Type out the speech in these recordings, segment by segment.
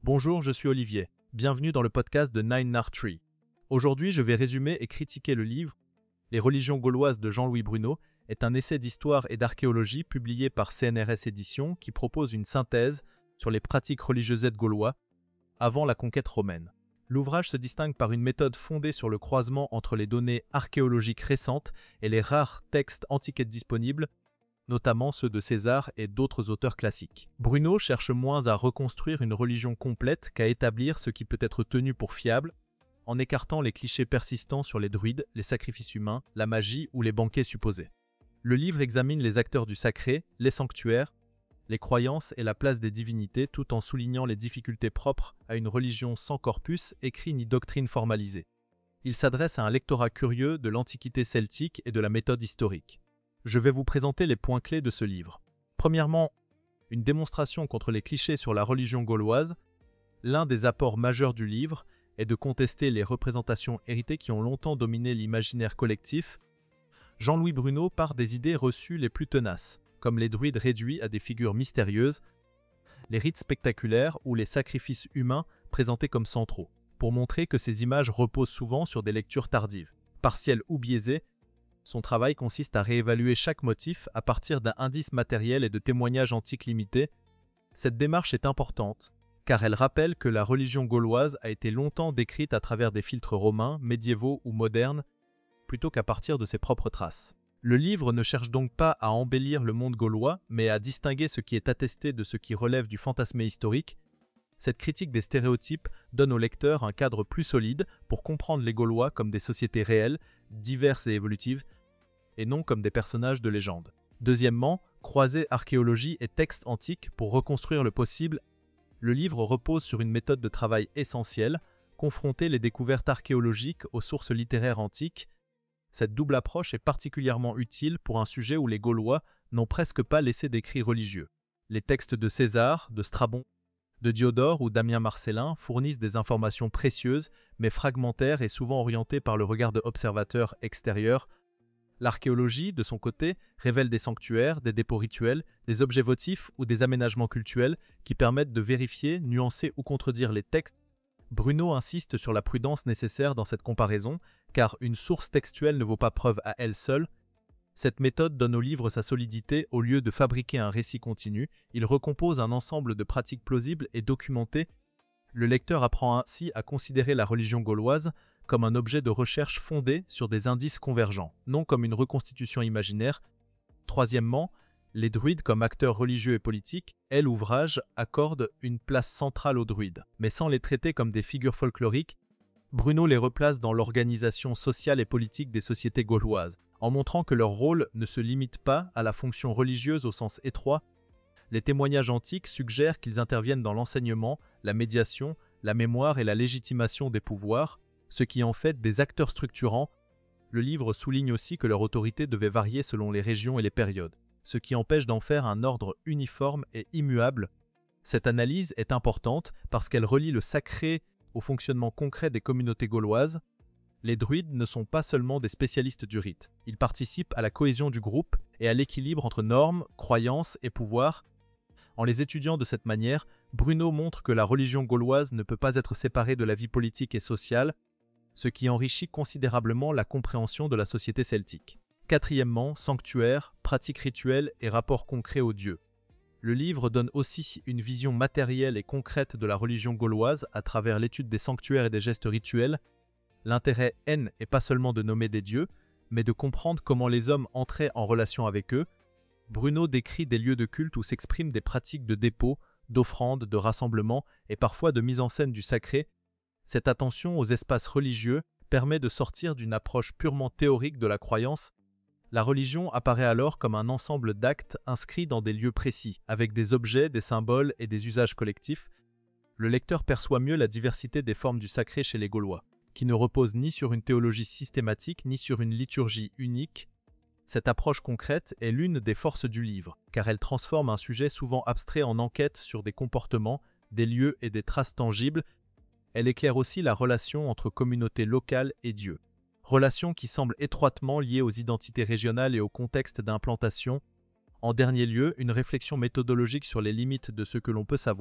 Bonjour, je suis Olivier. Bienvenue dans le podcast de Nine Nar Tree. Aujourd'hui, je vais résumer et critiquer le livre Les religions gauloises de Jean-Louis Bruno est un essai d'histoire et d'archéologie publié par CNRS Éditions qui propose une synthèse sur les pratiques religieuses gaulois avant la conquête romaine. L'ouvrage se distingue par une méthode fondée sur le croisement entre les données archéologiques récentes et les rares textes antiques disponibles, notamment ceux de César et d'autres auteurs classiques. Bruno cherche moins à reconstruire une religion complète qu'à établir ce qui peut être tenu pour fiable, en écartant les clichés persistants sur les druides, les sacrifices humains, la magie ou les banquets supposés. Le livre examine les acteurs du sacré, les sanctuaires, les croyances et la place des divinités tout en soulignant les difficultés propres à une religion sans corpus écrit ni doctrine formalisée. Il s'adresse à un lectorat curieux de l'Antiquité celtique et de la méthode historique. Je vais vous présenter les points clés de ce livre. Premièrement, une démonstration contre les clichés sur la religion gauloise. L'un des apports majeurs du livre est de contester les représentations héritées qui ont longtemps dominé l'imaginaire collectif. Jean-Louis Bruno part des idées reçues les plus tenaces, comme les druides réduits à des figures mystérieuses, les rites spectaculaires ou les sacrifices humains présentés comme centraux, pour montrer que ces images reposent souvent sur des lectures tardives, partielles ou biaisées. Son travail consiste à réévaluer chaque motif à partir d'un indice matériel et de témoignages antiques limités. Cette démarche est importante, car elle rappelle que la religion gauloise a été longtemps décrite à travers des filtres romains, médiévaux ou modernes, plutôt qu'à partir de ses propres traces. Le livre ne cherche donc pas à embellir le monde gaulois, mais à distinguer ce qui est attesté de ce qui relève du fantasmé historique. Cette critique des stéréotypes donne au lecteur un cadre plus solide pour comprendre les Gaulois comme des sociétés réelles, diverses et évolutives, et non comme des personnages de légende. Deuxièmement, croiser archéologie et textes antiques pour reconstruire le possible. Le livre repose sur une méthode de travail essentielle, confronter les découvertes archéologiques aux sources littéraires antiques. Cette double approche est particulièrement utile pour un sujet où les Gaulois n'ont presque pas laissé d'écrits religieux. Les textes de César, de Strabon, de Diodore ou Damien Marcellin fournissent des informations précieuses, mais fragmentaires et souvent orientées par le regard de observateurs extérieurs. L'archéologie, de son côté, révèle des sanctuaires, des dépôts rituels, des objets votifs ou des aménagements cultuels qui permettent de vérifier, nuancer ou contredire les textes. Bruno insiste sur la prudence nécessaire dans cette comparaison, car une source textuelle ne vaut pas preuve à elle seule. Cette méthode donne au livre sa solidité. Au lieu de fabriquer un récit continu, il recompose un ensemble de pratiques plausibles et documentées. Le lecteur apprend ainsi à considérer la religion gauloise comme un objet de recherche fondé sur des indices convergents, non comme une reconstitution imaginaire. Troisièmement, les druides comme acteurs religieux et politiques, l'ouvrage accorde une place centrale aux druides, mais sans les traiter comme des figures folkloriques. Bruno les replace dans l'organisation sociale et politique des sociétés gauloises, en montrant que leur rôle ne se limite pas à la fonction religieuse au sens étroit. Les témoignages antiques suggèrent qu'ils interviennent dans l'enseignement, la médiation, la mémoire et la légitimation des pouvoirs, ce qui en fait des acteurs structurants. Le livre souligne aussi que leur autorité devait varier selon les régions et les périodes, ce qui empêche d'en faire un ordre uniforme et immuable. Cette analyse est importante parce qu'elle relie le sacré au fonctionnement concret des communautés gauloises. Les druides ne sont pas seulement des spécialistes du rite, ils participent à la cohésion du groupe et à l'équilibre entre normes, croyances et pouvoir. En les étudiant de cette manière, Bruno montre que la religion gauloise ne peut pas être séparée de la vie politique et sociale, ce qui enrichit considérablement la compréhension de la société celtique. Quatrièmement, sanctuaires, pratiques rituelles et rapports concrets aux dieux. Le livre donne aussi une vision matérielle et concrète de la religion gauloise à travers l'étude des sanctuaires et des gestes rituels. L'intérêt n'est pas seulement de nommer des dieux, mais de comprendre comment les hommes entraient en relation avec eux. Bruno décrit des lieux de culte où s'expriment des pratiques de dépôt, d'offrandes, de rassemblement et parfois de mise en scène du sacré. Cette attention aux espaces religieux permet de sortir d'une approche purement théorique de la croyance. La religion apparaît alors comme un ensemble d'actes inscrits dans des lieux précis, avec des objets, des symboles et des usages collectifs. Le lecteur perçoit mieux la diversité des formes du sacré chez les Gaulois, qui ne reposent ni sur une théologie systématique ni sur une liturgie unique. Cette approche concrète est l'une des forces du livre, car elle transforme un sujet souvent abstrait en enquête sur des comportements, des lieux et des traces tangibles. Elle éclaire aussi la relation entre communautés locales et Dieu. Relation qui semble étroitement liée aux identités régionales et au contexte d'implantation. En dernier lieu, une réflexion méthodologique sur les limites de ce que l'on peut savoir.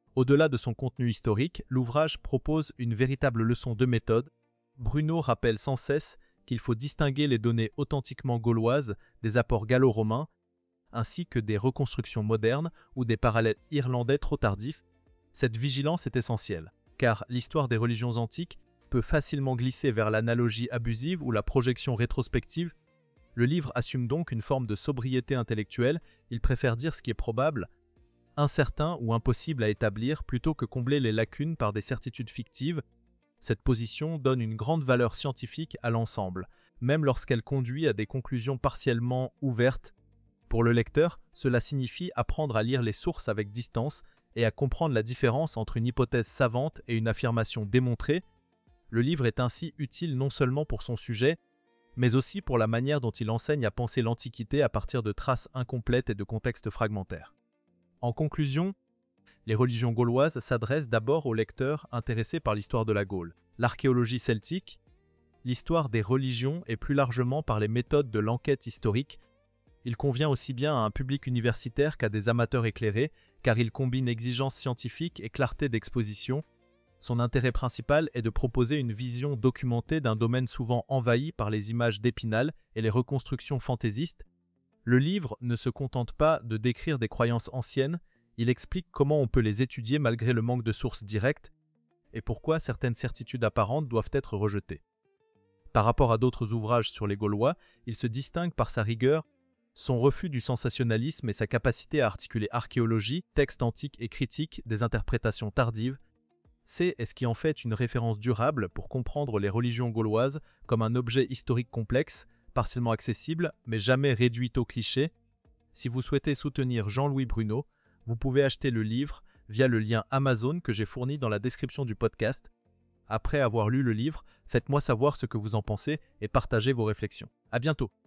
Au-delà de son contenu historique, l'ouvrage propose une véritable leçon de méthode. Bruno rappelle sans cesse qu'il faut distinguer les données authentiquement gauloises des apports gallo-romains, ainsi que des reconstructions modernes ou des parallèles irlandais trop tardifs. Cette vigilance est essentielle, car l'histoire des religions antiques peut facilement glisser vers l'analogie abusive ou la projection rétrospective. Le livre assume donc une forme de sobriété intellectuelle, il préfère dire ce qui est probable, incertain ou impossible à établir plutôt que combler les lacunes par des certitudes fictives. Cette position donne une grande valeur scientifique à l'ensemble, même lorsqu'elle conduit à des conclusions partiellement ouvertes. Pour le lecteur, cela signifie apprendre à lire les sources avec distance et à comprendre la différence entre une hypothèse savante et une affirmation démontrée. Le livre est ainsi utile non seulement pour son sujet, mais aussi pour la manière dont il enseigne à penser l'Antiquité à partir de traces incomplètes et de contextes fragmentaires. En conclusion, les religions gauloises s'adressent d'abord aux lecteurs intéressés par l'histoire de la Gaule, l'archéologie celtique, l'histoire des religions et plus largement par les méthodes de l'enquête historique. Il convient aussi bien à un public universitaire qu'à des amateurs éclairés, car il combine exigence scientifique et clarté d'exposition. Son intérêt principal est de proposer une vision documentée d'un domaine souvent envahi par les images d'Épinal et les reconstructions fantaisistes. Le livre ne se contente pas de décrire des croyances anciennes, il explique comment on peut les étudier malgré le manque de sources directes et pourquoi certaines certitudes apparentes doivent être rejetées. Par rapport à d'autres ouvrages sur les Gaulois, il se distingue par sa rigueur, son refus du sensationnalisme et sa capacité à articuler archéologie, texte antique et critique, des interprétations tardives. C'est ce qui en fait une référence durable pour comprendre les religions gauloises comme un objet historique complexe, partiellement accessible, mais jamais réduit au cliché. Si vous souhaitez soutenir Jean-Louis Bruno, vous pouvez acheter le livre via le lien Amazon que j'ai fourni dans la description du podcast. Après avoir lu le livre, faites-moi savoir ce que vous en pensez et partagez vos réflexions. À bientôt!